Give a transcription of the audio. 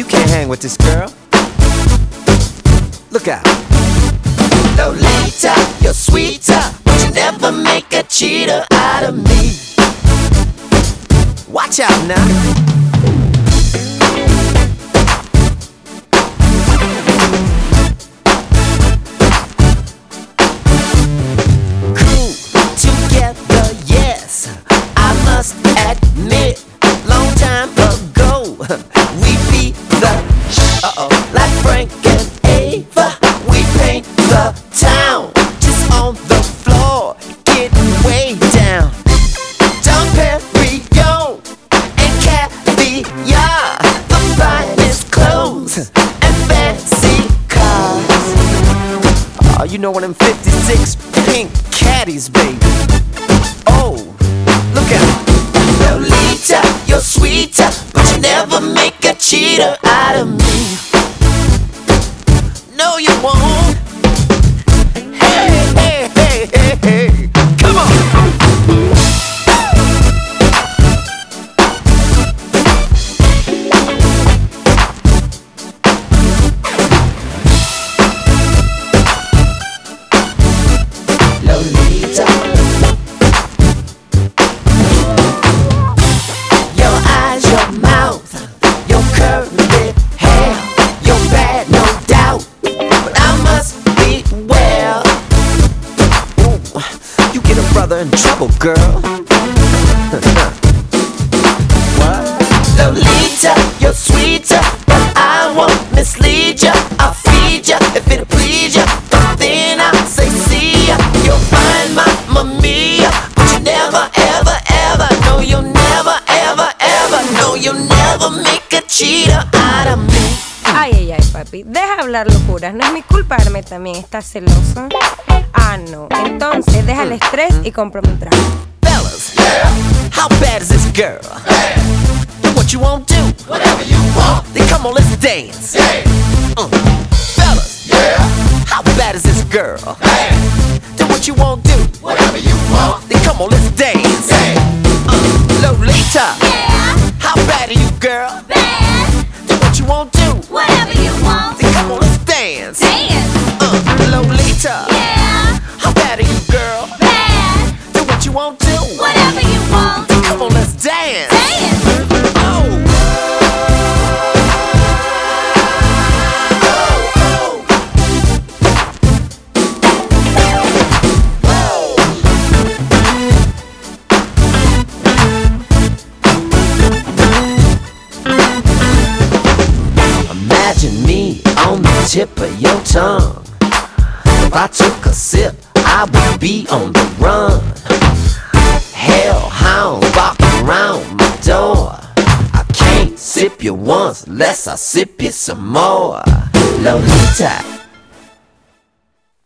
you can't hang with this girl. Look out. Lolita, you're sweeter, but you never make a cheater out of me. Watch out now. Cool together, yes, I must admit. Long time ago, we beat the like Frank and Ava. We paint the town, just on the floor, getting way down. Dom Perignon and caviar, the finest clothes and fancy cars. Oh, you know one of them 56 pink caddies, baby. Oh, look out. Lolita, you're sweeter, but you never make a cheater out of me. No, you won't. Hey, hey, hey, hey, hey. Come on. Lolita, your eyes, your mouth, your curly hair, you're bad, no doubt, but I must be well. Ooh, you get a brother in trouble, girl. What? Lolita, you're sweeter, but I won't mislead ya. I'll feed ya if it'll please ya, but then I'll say see ya. You'll find Mamma Mia, but you never, ever, ever, no, you'll never, ever, ever, no, you'll never make a cheater out of me. Ay, ay, ay, papi, deja hablar locuras. No es mi culpa, Hermes también está celoso. Ah, no. Entonces, deja el estrés y cómprame un trago. Fellas, yeah, how bad is this girl? Bad. Do what you won't do, whatever you want. Then come on, let's dance. Yeah. Fellas, yeah, how bad is this girl? Bad. Do what you won't do, whatever you want. Then come on, let's dance. Yeah. Lolita, yeah, how bad are you, girl? Bad. Do what you won't do, whatever you want. Then come on, let's dance. Dance. Lolita, yeah, how bad are you, girl? Bad. Do what you won't do, whatever you want. Then come on, let's dance. Dance. Oh. Imagine me on the tip of your tongue. If I took a sip, I would be on the run. Hellhounds barking around my door. I can't sip you once unless I sip you some more. Lolita,